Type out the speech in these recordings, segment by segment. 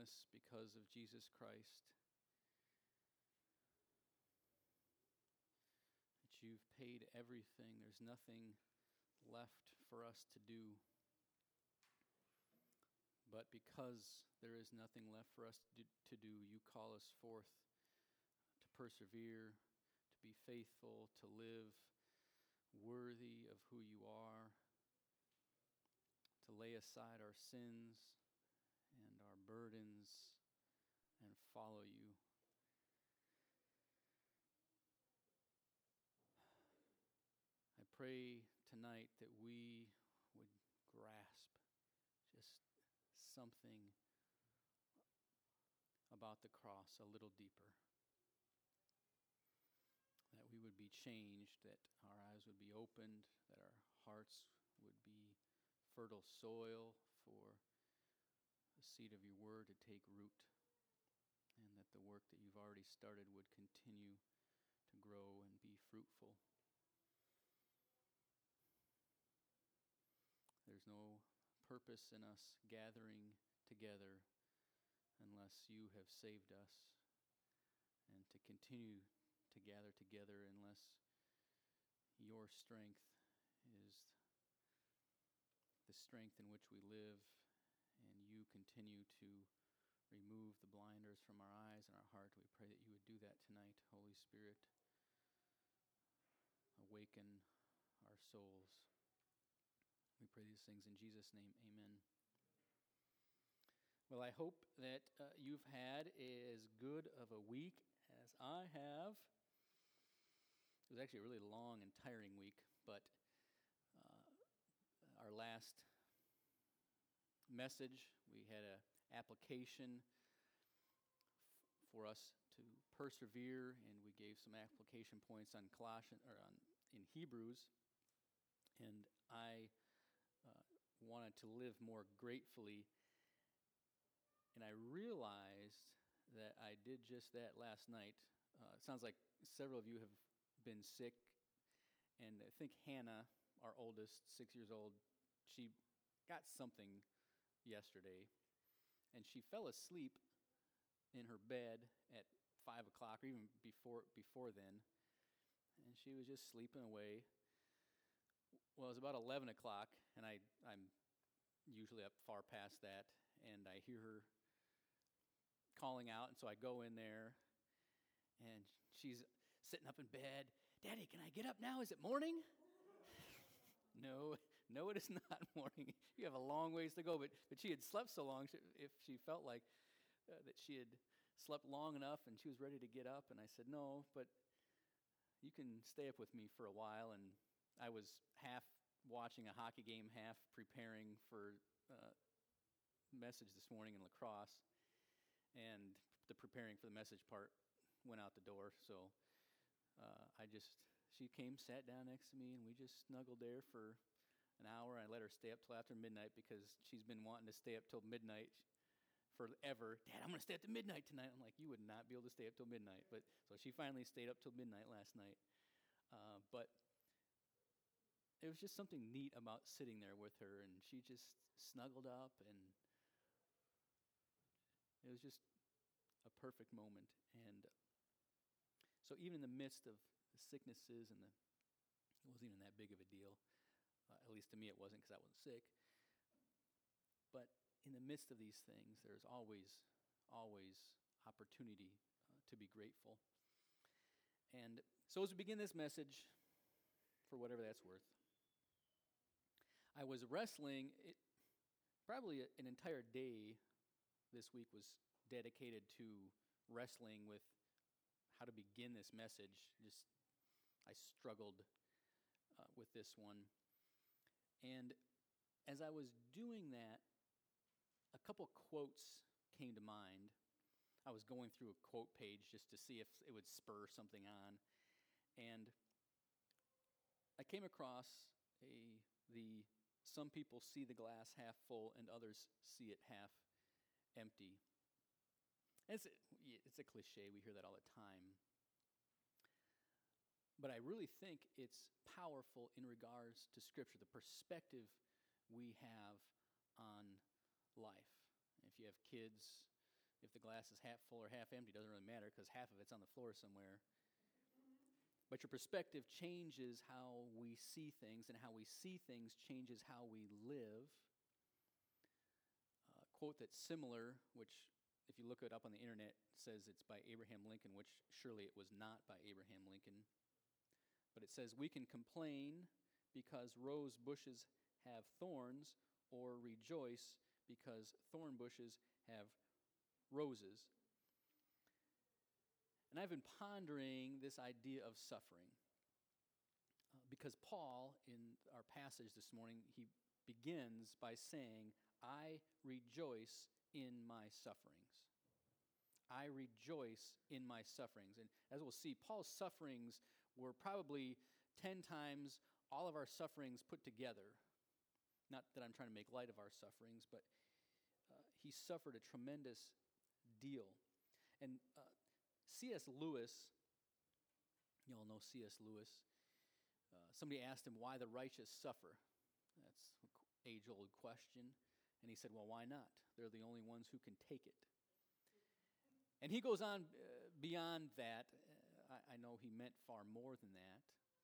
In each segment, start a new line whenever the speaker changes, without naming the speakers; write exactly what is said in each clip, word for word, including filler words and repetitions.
forgiveness because of Jesus Christ. That you've paid everything. There's nothing left for us to do. But because there is nothing left for us to do, to do, you call us forth to persevere, to be faithful, to live worthy of who you are, to lay aside our sins and our burdens and follow you. I pray tonight that we would grasp just something about the cross a little deeper. That we would be changed, that our eyes would be opened, that our hearts would be fertile soil for the seed of your word to take root, and that the work that you've already started would continue to grow and be fruitful. There's no purpose in us gathering together unless you have saved us, and to continue to gather together unless your strength is the strength in which we live, and you continue to remove the blinders from our eyes and our heart. We pray that you would do that tonight, Holy Spirit. Awaken our souls. We pray these things in Jesus' name, amen. Well, I hope that uh, you've had as good of a week as I have. It was actually a really long and tiring week, but uh, our last message, we had an application f- for us to persevere, and we gave some application points on Colossians or on in Hebrews, and I uh, wanted to live more gratefully, and I realized that I did just that last night. Uh, it sounds like several of you have been sick, and I think Hannah, our oldest, six years old, she got something yesterday, and she fell asleep in her bed at five o'clock, or even before before then, and she was just sleeping away. Well, it was about eleven o'clock, and I, I'm usually up far past that, and I hear her calling out, and so I go in there, and she's sitting up in bed. Daddy, can I get up now? Is it morning? no, no, it is not morning. You have a long ways to go, but but she had slept so long, if she felt like uh, that she had slept long enough, and she was ready to get up, and I said, no, but you can stay up with me for a while, and I was half watching a hockey game, half preparing for uh, message this morning in lacrosse, and the preparing for the message part went out the door. So uh, I just, she came, sat down next to me, and we just snuggled there for an hour. I let her stay up till after midnight because she's been wanting to stay up till midnight forever. Dad, I'm going to stay up to midnight tonight. I'm like, you would not be able to stay up till midnight. But so she finally stayed up till midnight last night. Uh, but it was just something neat about sitting there with her, and she just snuggled up, and it was just a perfect moment. And so even in the midst of the sicknesses, and the, it wasn't even that big of a deal, uh, at least to me it wasn't because I wasn't sick, but in the midst of these things, there's always, always opportunity uh, to be grateful. And so as we begin this message, for whatever that's worth, I was wrestling, it, probably an entire day this week was dedicated to wrestling with how to begin this message. Just, I struggled uh, with this one. And as I was doing that, a couple quotes came to mind. I was going through a quote page just to see if it would spur something on. And I came across a the some people see the glass half full and others see it half empty. And it's a, it's a cliche. We hear that all the time. But I really think it's powerful in regards to Scripture, the perspective we have on life. If you have kids, If the glass is half full or half empty, doesn't really matter because half of it's on the floor somewhere. But your perspective changes how we see things, and how we see things changes how we live. A quote that's similar, which if you look it up on the internet, says it's by Abraham Lincoln, which surely it was not by Abraham Lincoln. But it says, "We can complain because rose bushes have thorns, or rejoice because thorn bushes have roses." And I've been pondering this idea of suffering. Uh, because Paul, in our passage this morning, he begins by saying, "I rejoice in my sufferings." I rejoice in my sufferings. And as we'll see, Paul's sufferings were probably ten times all of our sufferings put together. Not that I'm trying to make light of our sufferings, but uh, he suffered a tremendous deal. And uh, C S Lewis, you all know C S Lewis, uh, somebody asked him why the righteous suffer. That's an age-old question. And he said, well, why not? They're the only ones who can take it. And he goes on uh, beyond that. Uh, I, I know he meant far more than that.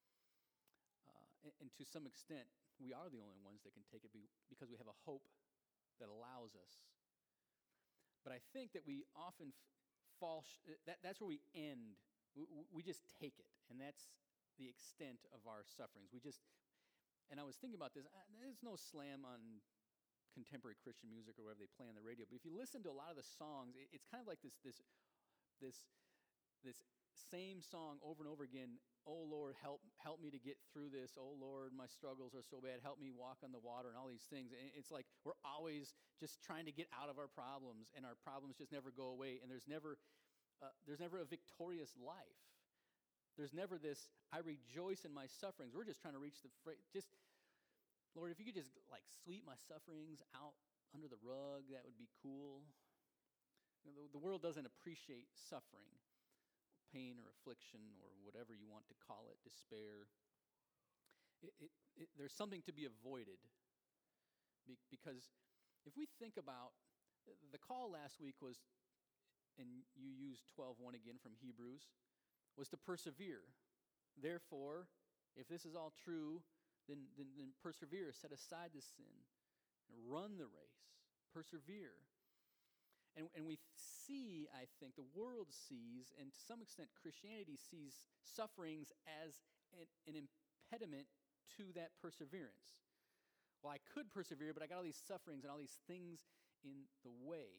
Uh, and, and to some extent, we are the only ones that can take it be, because we have a hope that allows us. But I think that we often f- fall, sh- that, that's where we end. We, we just take it, and that's the extent of our sufferings. We just, and I was thinking about this, uh, there's no slam on contemporary Christian music or whatever they play on the radio, but if you listen to a lot of the songs, it, it's kind of like this, this, this, this same song over and over again. Oh Lord, help help me to get through this. Oh Lord, my struggles are so bad. Help me walk on the water and all these things. And it's like we're always just trying to get out of our problems, and our problems just never go away. And there's never uh, there's never a victorious life. There's never this, I rejoice in my sufferings. We're just trying to reach the, fra- just, Lord, if you could just like sweep my sufferings out under the rug, that would be cool. You know, the, the world doesn't appreciate suffering. Pain or affliction or whatever you want to call it, despair. It, it, it, there's something to be avoided. Be, because if we think about, the call last week was, and you used twelve one again from Hebrews, was to persevere. Therefore, if this is all true, then, then, then persevere, set aside the sin, and run the race, persevere. And, and we see, I think, the world sees, and to some extent Christianity sees sufferings as an, an impediment to that perseverance. Well, I could persevere, but I got all these sufferings and all these things in the way.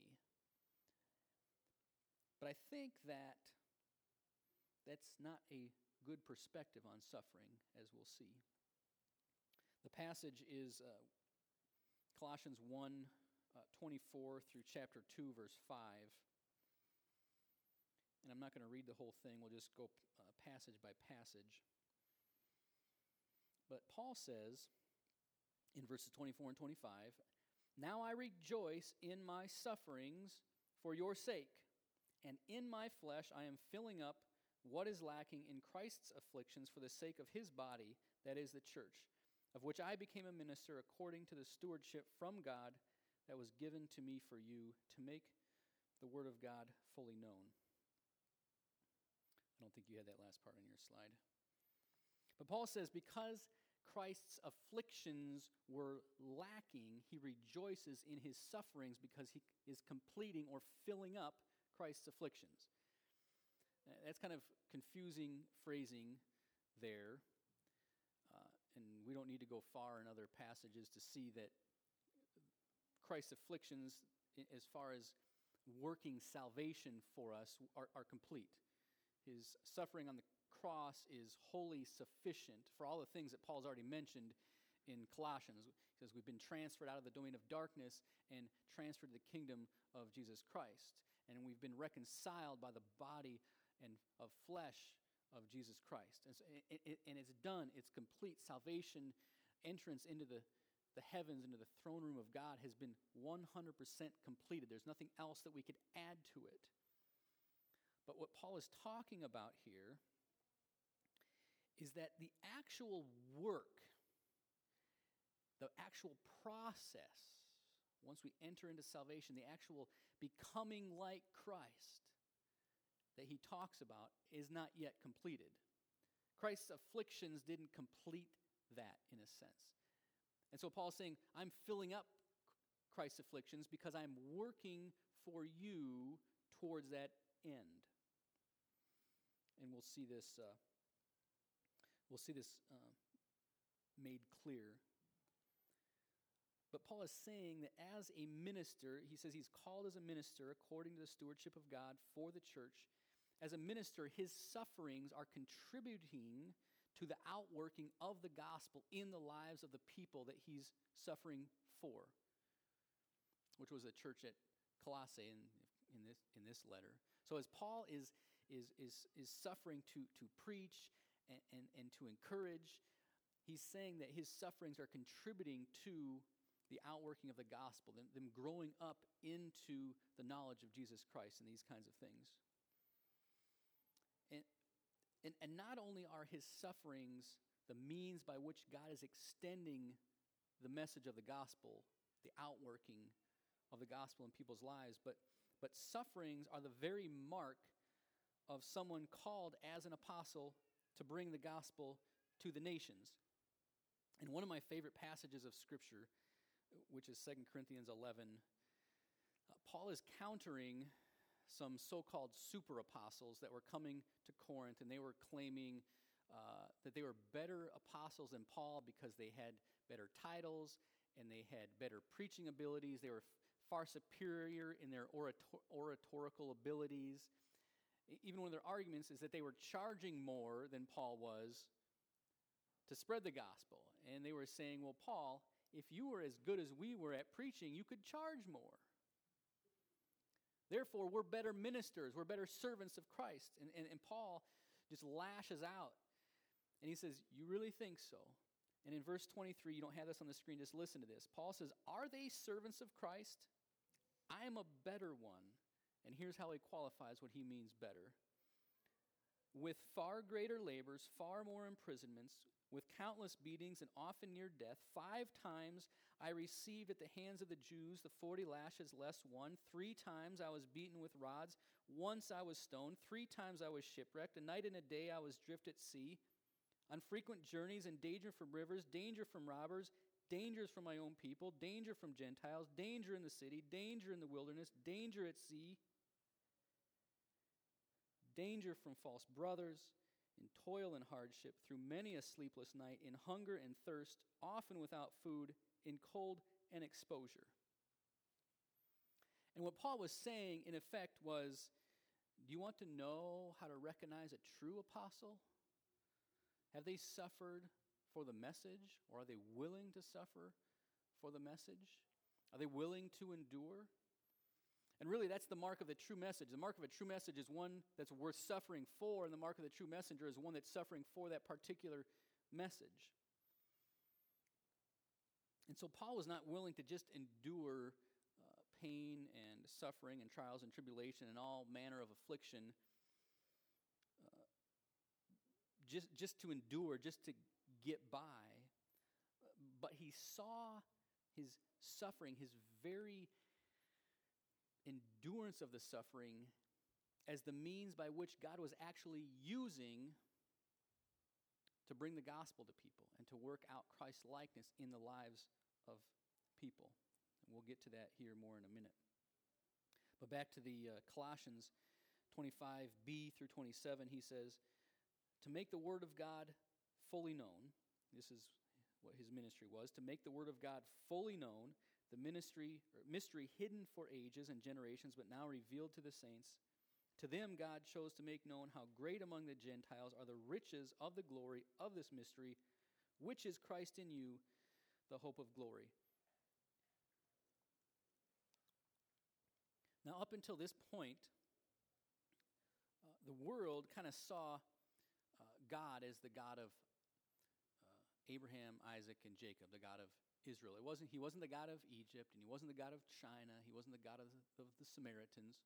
But I think that that's not a good perspective on suffering, as we'll see. The passage is uh, Colossians one, Uh, twenty-four through chapter two, verse five. And I'm not going to read the whole thing. We'll just go uh, passage by passage. But Paul says in verses twenty-four and twenty-five, "Now I rejoice in my sufferings for your sake, and in my flesh I am filling up what is lacking in Christ's afflictions for the sake of his body, that is the church, of which I became a minister according to the stewardship from God that was given to me for you, to make the word of God fully known." I don't think you had that last part on your slide. But Paul says, because Christ's afflictions were lacking, he rejoices in his sufferings because he is completing or filling up Christ's afflictions. That's kind of confusing phrasing there. Uh, and we don't need to go far in other passages to see that Christ's afflictions, as far as working salvation for us, are, are complete. His suffering on the cross is wholly sufficient for all the things that Paul's already mentioned in Colossians. He says we've been transferred out of the domain of darkness and transferred to the kingdom of Jesus Christ. And we've been reconciled by the body and of flesh of Jesus Christ. And, so, it, it, and it's done. It's complete. Salvation, entrance into the The heavens, into the throne room of God has been one hundred percent completed. There's nothing else that we could add to it. But what Paul is talking about here is that the actual work, the actual process, once we enter into salvation, the actual becoming like Christ that he talks about is not yet completed. Christ's afflictions didn't complete that in a sense. And so Paul's saying, I'm filling up Christ's afflictions because I'm working for you towards that end. And we'll see this, uh, we'll see this uh, made clear. But Paul is saying that as a minister, he says he's called as a minister according to the stewardship of God for the church. As a minister, his sufferings are contributing to the outworking of the gospel in the lives of the people that he's suffering for, which was a church at Colossae in, in this in this letter. So as Paul is is is is suffering to to preach and, and, and to encourage, he's saying that his sufferings are contributing to the outworking of the gospel, them, them growing up into the knowledge of Jesus Christ and these kinds of things. And, and, and not only are his sufferings the means by which God is extending the message of the gospel, the outworking of the gospel in people's lives, but, but sufferings are the very mark of someone called as an apostle to bring the gospel to the nations. And one of my favorite passages of Scripture, which is Second Corinthians eleven, uh, Paul is countering some so-called super apostles that were coming to Corinth, and they were claiming uh, that they were better apostles than Paul because they had better titles and they had better preaching abilities. They were f- far superior in their orator- oratorical abilities. E- Even one of their arguments is that they were charging more than Paul was to spread the gospel. And they were saying, well, Paul, if you were as good as we were at preaching, you could charge more. Therefore, we're better ministers. We're better servants of Christ. And, and, and Paul just lashes out. And he says, you really think so? And in verse twenty-three, you don't have this on the screen, just listen to this. Paul says, are they servants of Christ? I am a better one. And here's how he qualifies what he means better. With far greater labors, far more imprisonments, with countless beatings and often near death, five times I received at the hands of the Jews the forty lashes less one. Three times I was beaten with rods. Once I was stoned. Three times I was shipwrecked. A night and a day I was adrift at sea. On frequent journeys and danger from rivers, danger from robbers, dangers from my own people, danger from Gentiles, danger in the city, danger in the wilderness, danger at sea, danger from false brothers, in toil and hardship, through many a sleepless night, in hunger and thirst, often without food, in cold and exposure. And what Paul was saying, in effect, was, do you want to know how to recognize a true apostle? Have they suffered for the message, or are they willing to suffer for the message? Are they willing to endure? And really, that's the mark of the true message. The mark of a true message is one that's worth suffering for, and the mark of the true messenger is one that's suffering for that particular message. And so Paul was not willing to just endure uh, pain and suffering and trials and tribulation and all manner of affliction uh, just, just to endure, just to get by. But he saw his suffering, his very endurance of the suffering, as the means by which God was actually using to bring the gospel to people and to work out Christ's likeness in the lives of people. And we'll get to that here more in a minute. But back to the uh, Colossians twenty-five b through twenty-seven, he says, to make the word of God fully known, this is what his ministry was, to make the word of God fully known, the ministry or mystery hidden for ages and generations, but now revealed to the saints. To them God chose to make known how great among the Gentiles are the riches of the glory of this mystery, which is Christ in you, the hope of glory. Now, up until this point, uh, the world kind of saw uh, God as the God of uh, Abraham, Isaac, and Jacob, the God of Israel. It wasn't, he wasn't the God of Egypt, and he wasn't the God of China. He wasn't the God of the, of the Samaritans.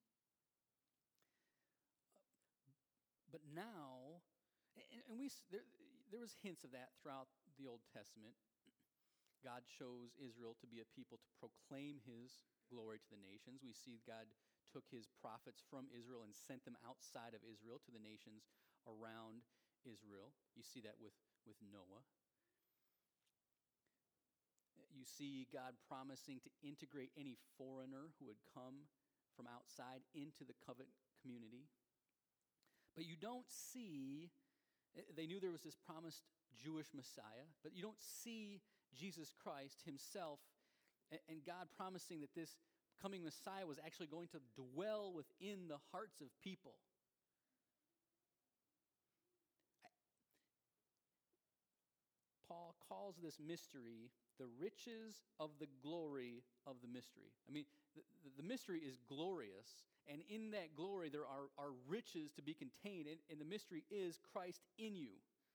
But now, and, and we there, there was hints of that throughout the Old Testament. God chose Israel to be a people to proclaim his glory to the nations. We see God took his prophets from Israel and sent them outside of Israel to the nations around Israel. You see that with, with Noah. You see God promising to integrate any foreigner who would come from outside into the covenant community. But you don't see, they knew there was this promised Jewish Messiah, but you don't see Jesus Christ himself and God promising that this coming Messiah was actually going to dwell within the hearts of people. Paul calls this mystery the riches of the glory of the mystery. I mean, the, the mystery is glorious, and in that glory there are, are riches to be contained, and, and the mystery is Christ in you.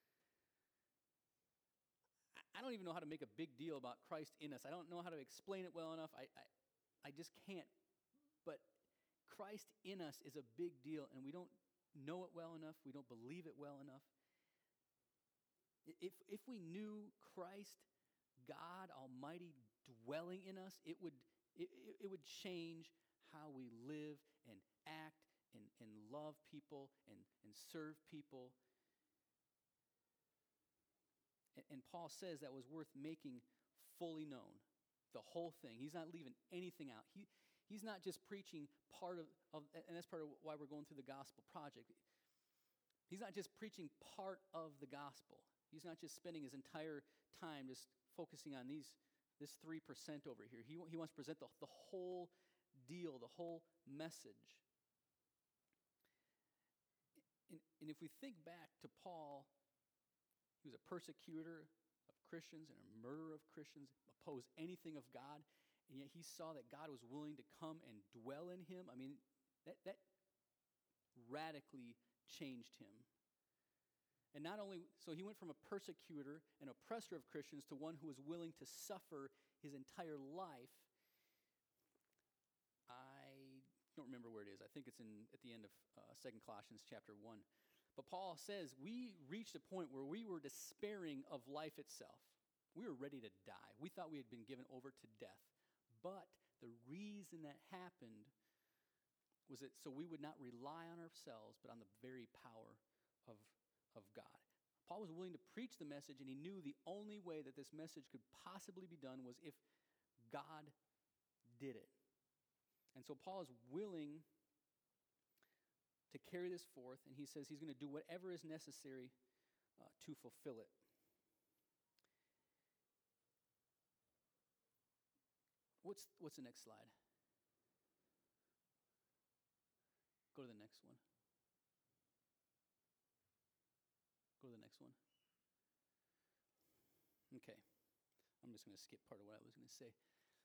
I don't even know how to make a big deal about Christ in us. I don't know how to explain it well enough. I, I, I just can't. But Christ in us is a big deal, and we don't know it well enough. We don't believe it well enough. If, if we knew Christ, God Almighty, dwelling in us, it would, it, it would change how we live and act and, and love people and, and serve people. And Paul says that was worth making fully known, the whole thing. He's not leaving anything out. He, he's not just preaching part of, of, and that's part of why we're going through the gospel project. He's not just preaching part of the gospel. He's not just spending his entire time just focusing on these this three percent over here. He, he wants to present the, the whole deal, the whole message. And, and if we think back to Paul, he was a persecutor of Christians and a murderer of Christians, opposed anything of God, and yet he saw that God was willing to come and dwell in him. I mean, that, that radically changed him. And not only, so he went from a persecutor and oppressor of Christians to one who was willing to suffer his entire life. I don't remember where it is. I think it's in at the end of uh, Second Colossians chapter one. But Paul says we reached a point where we were despairing of life itself. We were ready to die. We thought we had been given over to death. But the reason that happened was that so we would not rely on ourselves, but on the very power of, of God. Paul was willing to preach the message, and he knew the only way that this message could possibly be done was if God did it. And so Paul is willing to carry this forth, and he says he's going to do whatever is necessary uh, to fulfill it. What's what's the next slide? Go to the next one. Go to the next one. Okay. I'm just going to skip part of what I was going to say.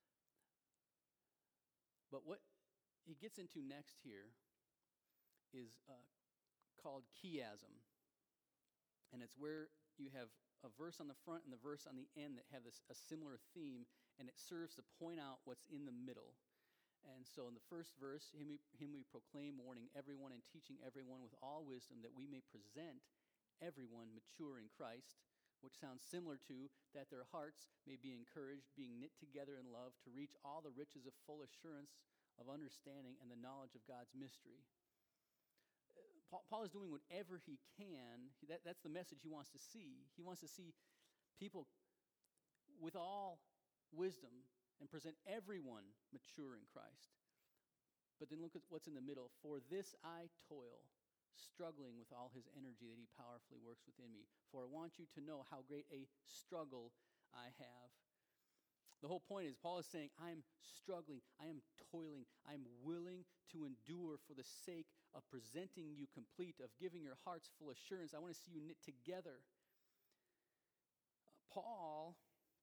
But what he gets into next here is uh, called chiasm. And it's where you have a verse on the front and the verse on the end that have this, a similar theme, and it serves to point out what's in the middle. And so in the first verse, him we, him we proclaim, warning everyone and teaching everyone with all wisdom, that we may present everyone mature in Christ, which sounds similar to that their hearts may be encouraged, being knit together in love, to reach all the riches of full assurance of understanding and the knowledge of God's mystery. Paul, Paul is doing whatever he can. That, that's the message he wants to see. He wants to see people with all wisdom and present everyone mature in Christ. But then look at what's in the middle. For this I toil, struggling with all his energy that he powerfully works within me. For I want you to know how great a struggle I have. The whole point is Paul is saying, I'm struggling, I am toiling, I am willing to endure for the sake of presenting you complete, of giving your hearts full assurance. I want to see you knit together. Uh, Paul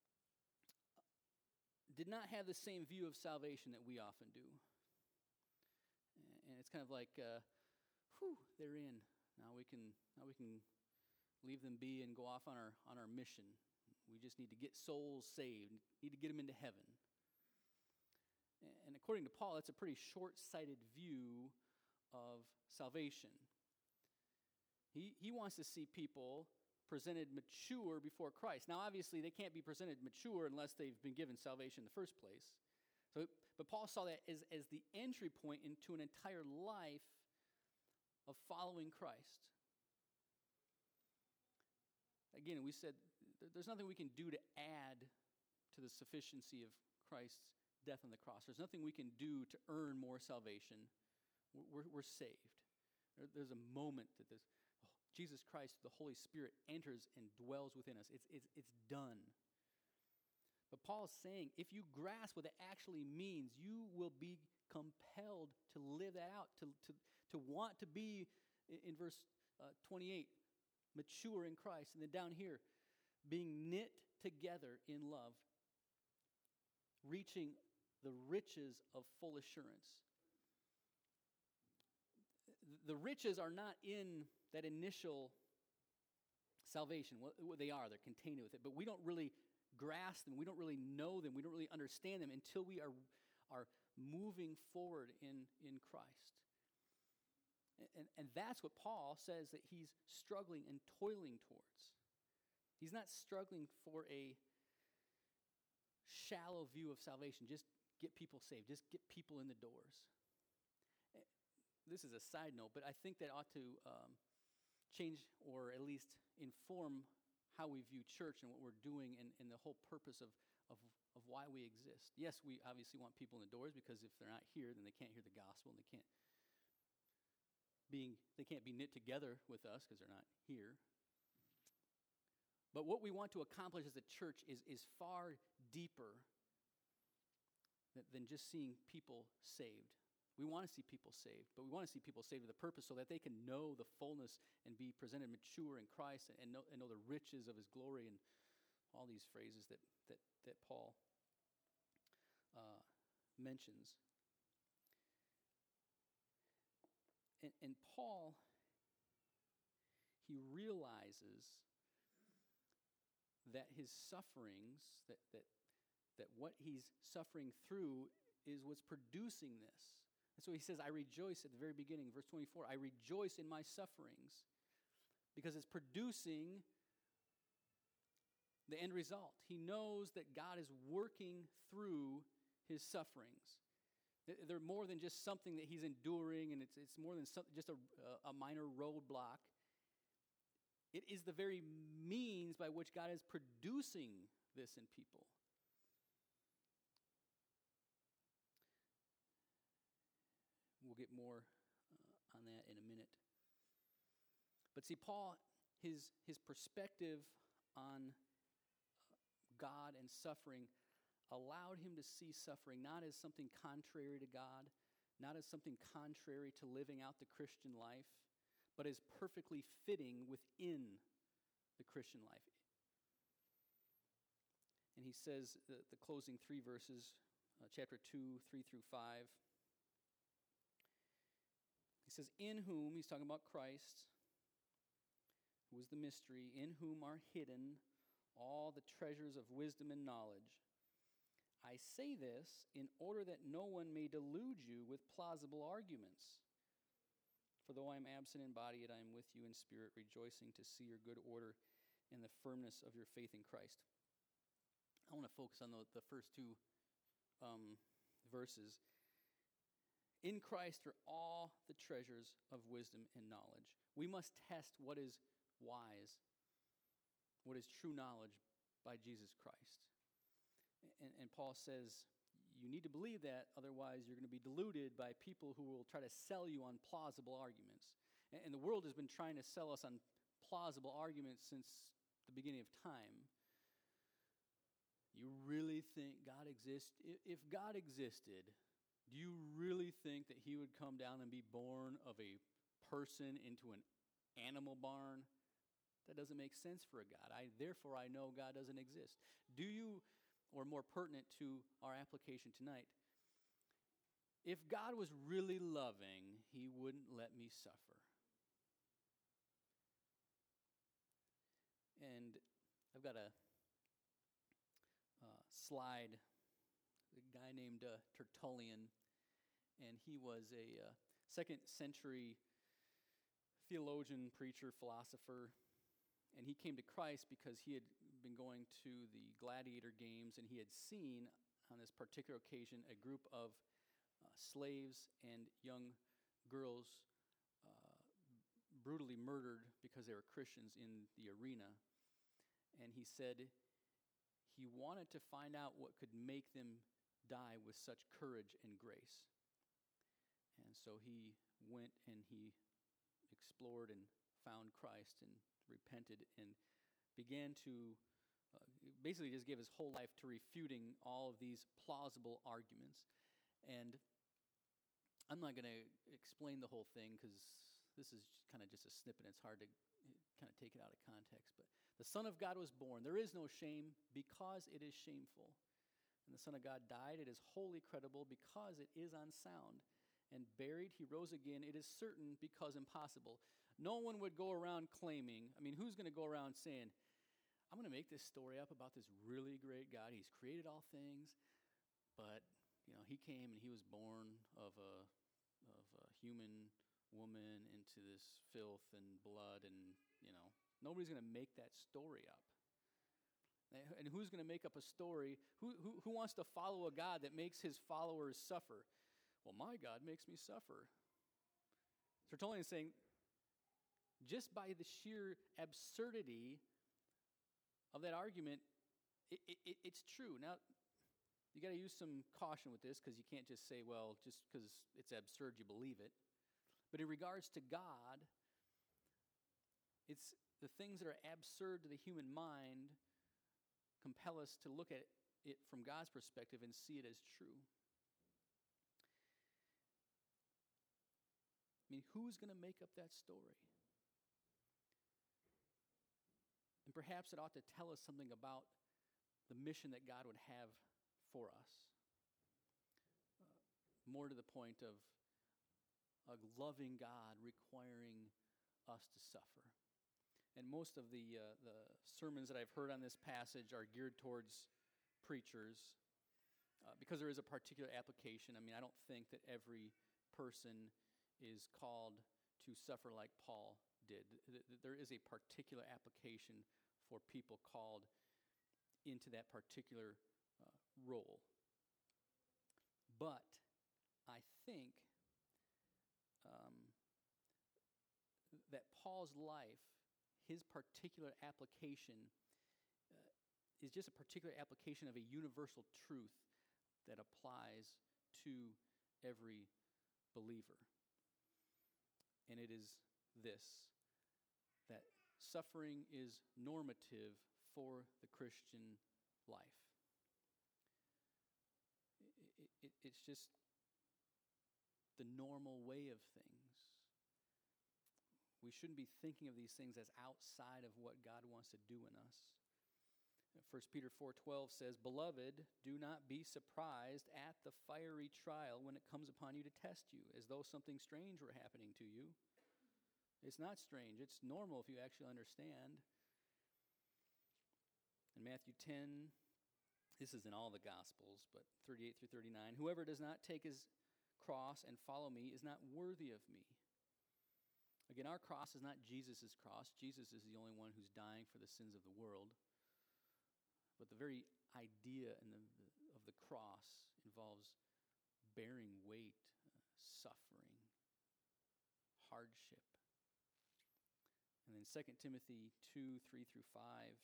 did not have the same view of salvation that we often do. And it's kind of like, uh, whew, they're in. Now we can now we can leave them be and go off on our on our mission. We just need to get souls saved, need to get them into heaven. And according to Paul, that's a pretty short-sighted view of salvation. He, he wants to see people presented mature before Christ. Now, obviously, they can't be presented mature unless they've been given salvation in the first place. So, but Paul saw that as, as the entry point into an entire life of following Christ. Again, we said there's nothing we can do to add to the sufficiency of Christ's death on the cross. There's nothing we can do to earn more salvation. We're, we're saved. There, there's a moment that this, oh, Jesus Christ, the Holy Spirit, enters and dwells within us. It's, it's, it's done. But Paul is saying, if you grasp what it actually means, you will be compelled to live that out, to, to, to want to be, in verse uh, twenty-eight, mature in Christ. And then down here, being knit together in love, reaching the riches of full assurance. The riches are not in that initial salvation. Well, they are, they're contained with it, but we don't really grasp them, we don't really know them, we don't really understand them until we are, are moving forward in, in Christ. And, and that's what Paul says that he's struggling and toiling towards. He's not struggling for a shallow view of salvation, just get people saved, just get people in the doors. This is a side note, but I think that ought to um, change or at least inform how we view church and what we're doing and, and the whole purpose of, of, of why we exist. Yes, we obviously want people in the doors because if they're not here, then they can't hear the gospel and they can't being they can't be knit together with us because they're not here. But what we want to accomplish as a church is, is far deeper than, than just seeing people saved. We want to see people saved, but we want to see people saved with a purpose so that they can know the fullness and be presented mature in Christ and, and, know, and know the riches of his glory and all these phrases that, that, that Paul uh, mentions. And, and Paul, he realizes that his sufferings, that, that, that what he's suffering through is what's producing this. And so he says, I rejoice at the very beginning, verse twenty-four, I rejoice in my sufferings because it's producing the end result. He knows that God is working through his sufferings. They're more than just something that he's enduring, and it's, it's more than some, just a, a minor roadblock. It is the very means by which God is producing this in people. We'll get more uh, on that in a minute. But see, Paul, his, his perspective on God and suffering allowed him to see suffering not as something contrary to God, not as something contrary to living out the Christian life, but as perfectly fitting within the Christian life. And he says, the, the closing three verses, uh, chapter two, three through five, he says, in whom, he's talking about Christ, who is the mystery, in whom are hidden all the treasures of wisdom and knowledge. I say this in order that no one may delude you with plausible arguments. For though I am absent in body, yet I am with you in spirit, rejoicing to see your good order and the firmness of your faith in Christ. I want to focus on the, the first two um, verses. In Christ are all the treasures of wisdom and knowledge. We must test what is wise, what is true knowledge by Jesus Christ. And, and Paul says, you need to believe that, otherwise you're going to be deluded by people who will try to sell you on plausible arguments. And, and the world has been trying to sell us on plausible arguments since the beginning of time. You really think God exists? If God existed, do you really think that he would come down and be born of a person into an animal barn? That doesn't make sense for a God. I, therefore, I know God doesn't exist. Do you, or more pertinent to our application tonight, if God was really loving, he wouldn't let me suffer. And I've got a uh, slide, a guy named uh, Tertullian, and he was a uh, second century theologian, preacher, philosopher, And he came to Christ because he had been going to the gladiator games, and he had seen on this particular occasion a group of uh, slaves and young girls uh, brutally murdered because they were Christians in the arena. And he said he wanted to find out what could make them die with such courage and grace. And so he went and he explored and found Christ and repented and began to uh, basically just give his whole life to refuting all of these plausible arguments. And I'm not going to explain the whole thing because this is kind of just a snippet. It's hard to kind of take it out of context. But the Son of God was born. There is no shame because it is shameful. And the Son of God died. It is wholly credible because it is unsound. And buried, he rose again. It is certain because impossible. No one would go around claiming, I mean, who's going to go around saying, I'm going to make this story up about this really great God. He's created all things, but, you know, he came and he was born of a, of a human woman into this filth and blood, and, you know, nobody's going to make that story up. And who's going to make up a story? Who, who, who wants to follow a God that makes his followers suffer? Well, my God makes me suffer. Tertullian is saying, just by the sheer absurdity of that argument, it, it, it's true. Now, you got to use some caution with this because you can't just say, well, just because it's absurd, you believe it. But in regards to God, it's the things that are absurd to the human mind compel us to look at it from God's perspective and see it as true. I mean, who's going to make up that story? And perhaps it ought to tell us something about the mission that God would have for us. Uh, more to the point of a loving God requiring us to suffer. And most of the uh, the sermons that I've heard on this passage are geared towards preachers uh, because there is a particular application. I mean, I don't think that every person is called to suffer like Paul did. There is a particular application for people called into that particular uh, role. But I think um, that Paul's life, his particular application, uh, is just a particular application of a universal truth that applies to every believer. And it is this, that suffering is normative for the Christian life. It, it, it's just the normal way of things. We shouldn't be thinking of these things as outside of what God wants to do in us. First Peter four twelve says, Beloved, do not be surprised at the fiery trial when it comes upon you to test you, as though something strange were happening to you. It's not strange. It's normal if you actually understand. In Matthew ten, this is in all the Gospels, but thirty-eight through thirty-nine, whoever does not take his cross and follow me is not worthy of me. Again, our cross is not Jesus' cross. Jesus is the only one who's dying for the sins of the world. But the very idea in the, the, of the cross involves bearing weight, uh, suffering, hardship. And then Second Timothy two, three through five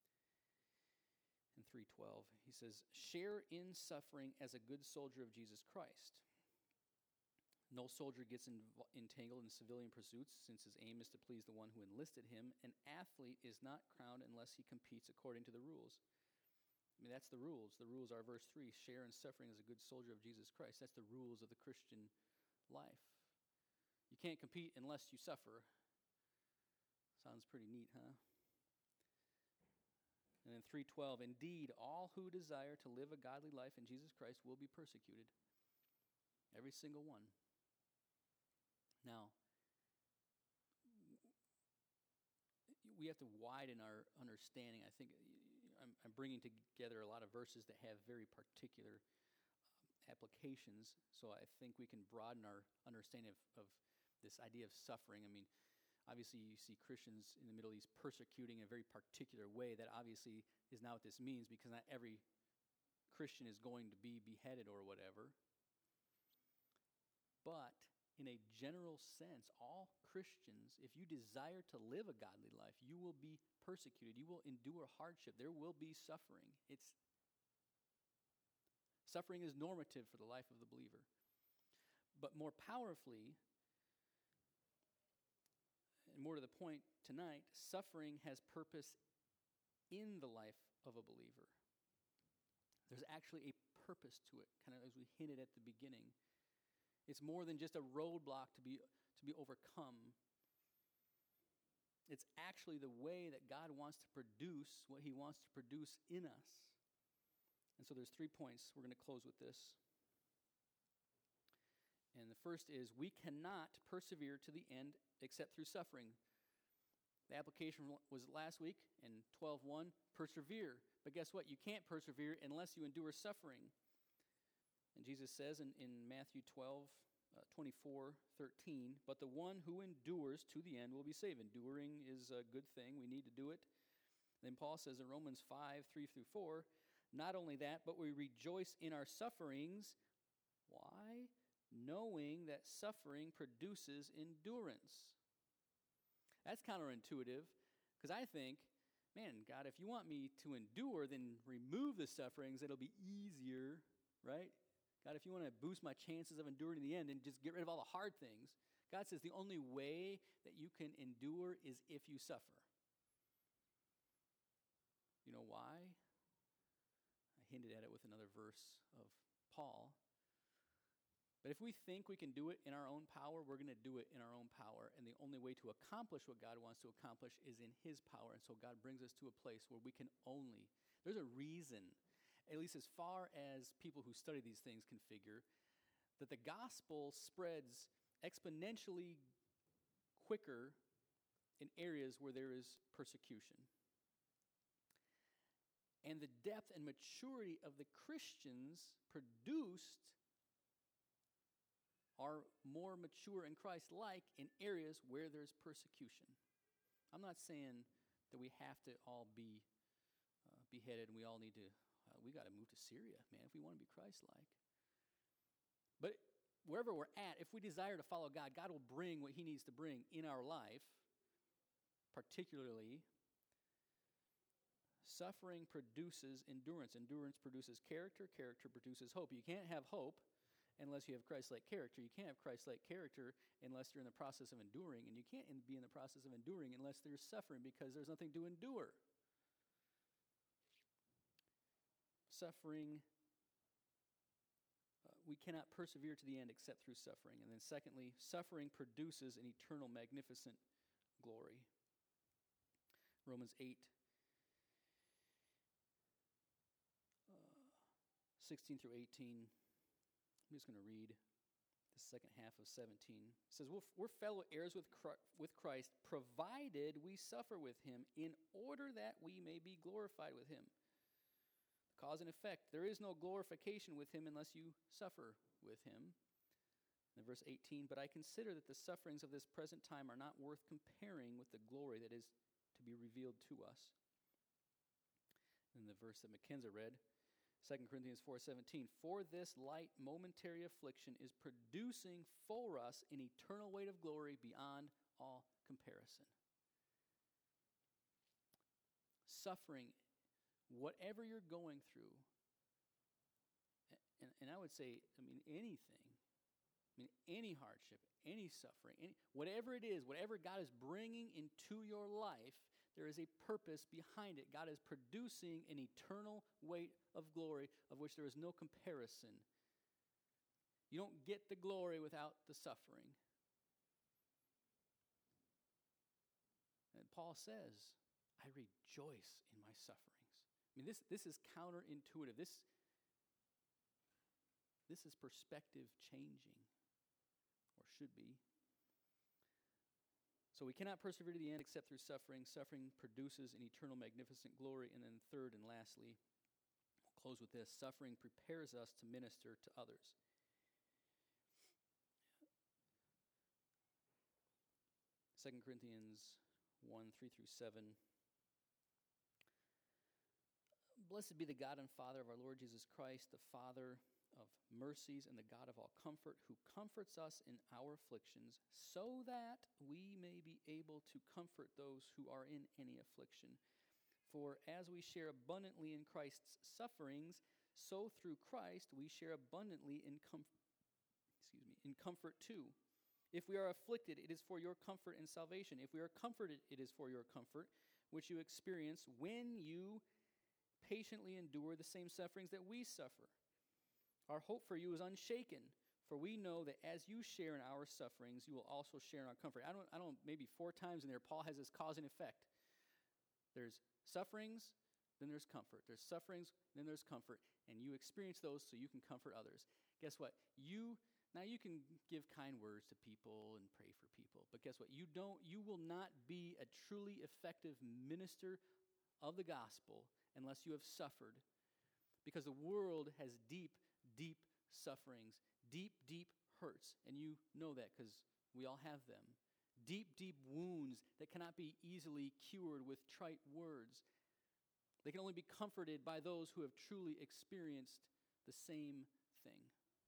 and three twelve, he says, share in suffering as a good soldier of Jesus Christ. No soldier gets inv- entangled in civilian pursuits, since his aim is to please the one who enlisted him. An athlete is not crowned unless he competes according to the rules. I mean, that's the rules. The rules are verse three, share in suffering as a good soldier of Jesus Christ. That's the rules of the Christian life. You can't compete unless you suffer. Sounds pretty neat, huh? And then three twelve, indeed, all who desire to live a godly life in Jesus Christ will be persecuted. Every single one. Now, we have to widen our understanding. I think I'm, I'm bringing together a lot of verses that have very particular um, applications, so I think we can broaden our understanding of, of this idea of suffering. I mean, Obviously, you see Christians in the Middle East persecuting in a very particular way. That obviously is not what this means, because not every Christian is going to be beheaded or whatever. But in a general sense, all Christians, if you desire to live a godly life, you will be persecuted. You will endure hardship. There will be suffering. It's suffering is normative for the life of the believer. But more powerfully, and more to the point tonight, suffering has purpose in the life of a believer. There's actually a purpose to it, kind of as we hinted at the beginning. It's more than just a roadblock to be to be overcome. It's actually the way that God wants to produce what he wants to produce in us. And so there's three points. We're going to close with this. And the first is, we cannot persevere to the end except through suffering. The application was last week in twelve one, persevere. But guess what? You can't persevere unless you endure suffering. And Jesus says in, in Matthew twelve, uh, twenty-four, thirteen, but the one who endures to the end will be saved. Enduring is a good thing. We need to do it. Then Paul says in Romans five, three through four, not only that, but we rejoice in our sufferings. Why? Knowing that suffering produces endurance. That's counterintuitive, because I think, man, God, if you want me to endure, then remove the sufferings. It'll be easier, right? God, if you want to boost my chances of enduring to the end and just get rid of all the hard things, God says the only way that you can endure is if you suffer. You know why? I hinted at it with another verse of Paul. But if we think we can do it in our own power, we're going to do it in our own power. And the only way to accomplish what God wants to accomplish is in his power. And so God brings us to a place where we can only, there's a reason, at least as far as people who study these things can figure, that the gospel spreads exponentially quicker in areas where there is persecution. And the depth and maturity of the Christians produced are more mature in Christ-like in areas where there's persecution. I'm not saying that we have to all be uh, beheaded and we all need to, uh, we got to move to Syria, man, if we want to be Christ-like. But wherever we're at, if we desire to follow God, God will bring what he needs to bring in our life. Particularly, suffering produces endurance. Endurance produces character. Character produces hope. You can't have hope unless you have Christ-like character. You can't have Christ-like character unless you're in the process of enduring. And you can't be in the process of enduring unless there's suffering, because there's nothing to endure. Suffering, uh, we cannot persevere to the end except through suffering. And then secondly, suffering produces an eternal, magnificent glory. Romans eight, uh, sixteen through eighteen. I'm just going to read the second half of seventeen. It says, we're, we're fellow heirs with with Christ, provided we suffer with him, in order that we may be glorified with him. The cause and effect, there is no glorification with him unless you suffer with him. And verse eighteen, but I consider that the sufferings of this present time are not worth comparing with the glory that is to be revealed to us. And the verse that Mackenzie read, Second Corinthians four seventeen, for this light momentary affliction is producing for us an eternal weight of glory beyond all comparison. Suffering, whatever you're going through, and, and I would say, I mean, anything, I mean, any hardship, any suffering, any, whatever it is, whatever God is bringing into your life, there is a purpose behind it. God is producing an eternal weight of glory of which there is no comparison. You don't get the glory without the suffering. And Paul says, I rejoice in my sufferings. I mean, this, this is counterintuitive. This, this is perspective changing, or should be. So we cannot persevere to the end except through suffering. Suffering produces an eternal, magnificent glory. And then third and lastly, we'll close with this. Suffering prepares us to minister to others. Second Corinthians one, three through seven. Blessed be the God and Father of our Lord Jesus Christ, the Father of mercies and the God of all comfort, who comforts us in our afflictions, so that we may be able to comfort those who are in any affliction. For as we share abundantly in Christ's sufferings, so through Christ we share abundantly in comfort. Excuse me, in comfort too. If we are afflicted, it is for your comfort and salvation. If we are comforted, it is for your comfort, which you experience when you patiently endure the same sufferings that we suffer. Our hope for you is unshaken, for we know that as you share in our sufferings, you will also share in our comfort. I don't, I don't, maybe four times in there, Paul has this cause and effect. There's sufferings, then there's comfort. There's sufferings, then there's comfort, and you experience those so you can comfort others. Guess what? You Now you can give kind words to people and pray for people, but guess what? You don't, you will not be a truly effective minister of the gospel unless you have suffered. Because the world has deep, deep sufferings, deep, deep hurts, and you know that because we all have them. Deep, deep wounds that cannot be easily cured with trite words. They can only be comforted by those who have truly experienced the same thing.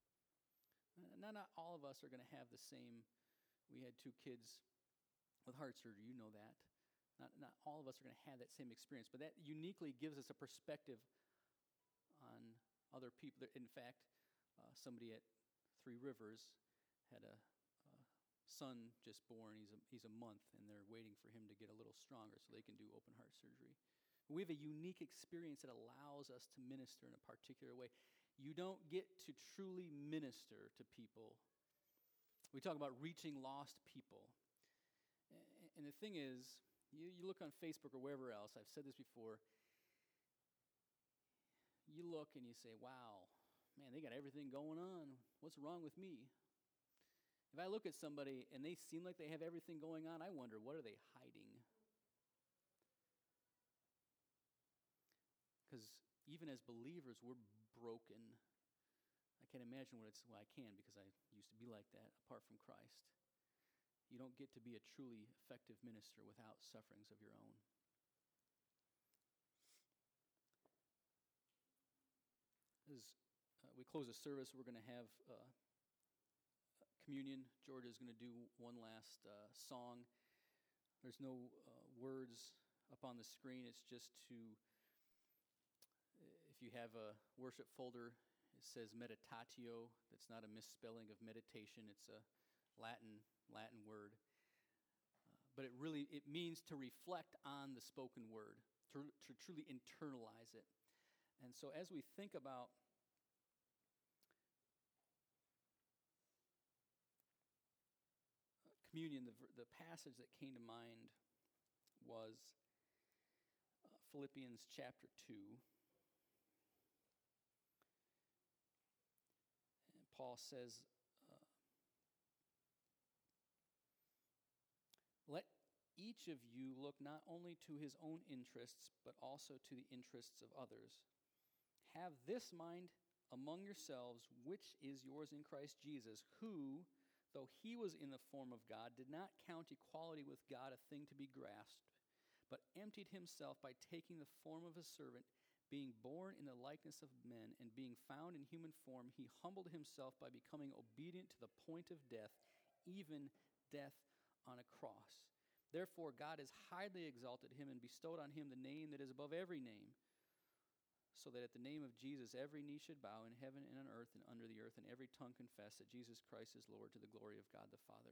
Not, not all of us are going to have the same. We had two kids with heart surgery, you know that. Not, not all of us are going to have that same experience, but that uniquely gives us a perspective on other people. In fact, uh, somebody at Three Rivers had a, a son just born. He's a, he's a month, and they're waiting for him to get a little stronger so they can do open heart surgery. We have a unique experience that allows us to minister in a particular way. You don't get to truly minister to people. We talk about reaching lost people. And the thing is, you, you look on Facebook or wherever else, I've said this before, you look and you say, wow, man, they got everything going on. What's wrong with me? If I look at somebody and they seem like they have everything going on, I wonder, what are they hiding? Because even as believers, we're broken. I can't imagine what it's, well, I can because I used to be like that apart from Christ. You don't get to be a truly effective minister without sufferings of your own. As uh, we close the service, we're going to have uh, communion. Georgia is going to do one last uh, song. There's no uh, words up on the screen. It's just to, if you have a worship folder, it says meditatio. That's not a misspelling of meditation. It's a Latin Latin word. Uh, but it really, it means to reflect on the spoken word, to, to truly internalize it. And so as we think about communion, the, the passage that came to mind was uh, Philippians chapter two. And Paul says, uh, let each of you look not only to his own interests, but also to the interests of others. Have this mind among yourselves, which is yours in Christ Jesus, who, though he was in the form of God, did not count equality with God a thing to be grasped, but emptied himself by taking the form of a servant, being born in the likeness of men, and being found in human form, he humbled himself by becoming obedient to the point of death, even death on a cross. Therefore God has highly exalted him and bestowed on him the name that is above every name, so that at the name of Jesus every knee should bow in heaven and on earth and under the earth, and every tongue confess that Jesus Christ is Lord, to the glory of God the Father.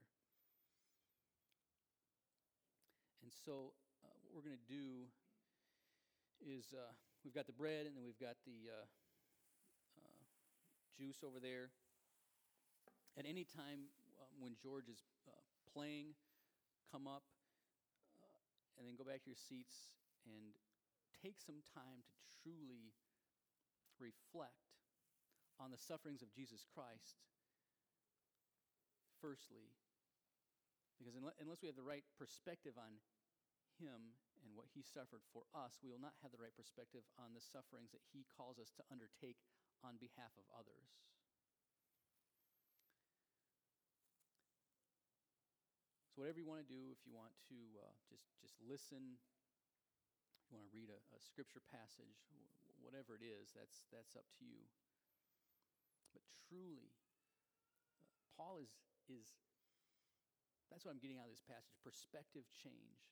And so uh, what we're going to do is uh, we've got the bread, and then we've got the uh, uh, juice over there. At any time um, when George is uh, playing, come up uh, and then go back to your seats and take some time to truly reflect on the sufferings of Jesus Christ, firstly, because unless we have the right perspective on him and what he suffered for us, we will not have the right perspective on the sufferings that he calls us to undertake on behalf of others. So whatever you want to do, if you want to uh, just just listen, you want to read a, a scripture passage, wh- whatever it is, that's that's up to you. But truly, uh, Paul is is that's what I'm getting out of this passage: perspective change,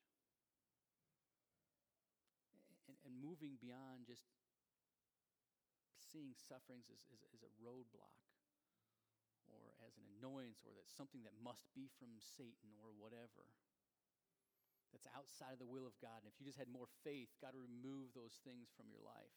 and, and moving beyond just seeing sufferings as, as, as a roadblock, or as an annoyance, or that's something that must be from Satan or whatever, that's outside of the will of God. And if you just had more faith, God would remove those things from your life.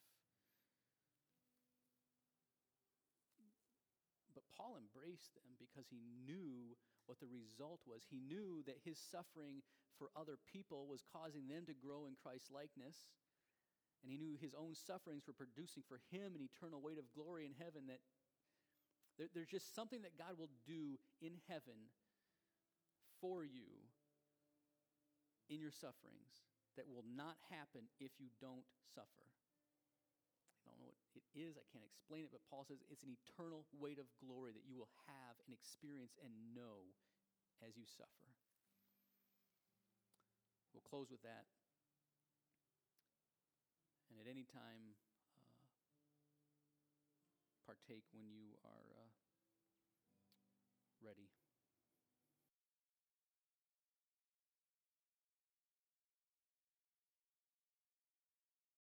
But Paul embraced them because he knew what the result was. He knew that his suffering for other people was causing them to grow in Christ's likeness. And he knew his own sufferings were producing for him an eternal weight of glory in heaven, that there, there's just something that God will do in heaven for you in your sufferings that will not happen if you don't suffer. I don't know what it is. I can't explain it, but Paul says it's an eternal weight of glory that you will have and experience and know as you suffer. We'll close with that. And at any time, uh, partake when you are uh, ready.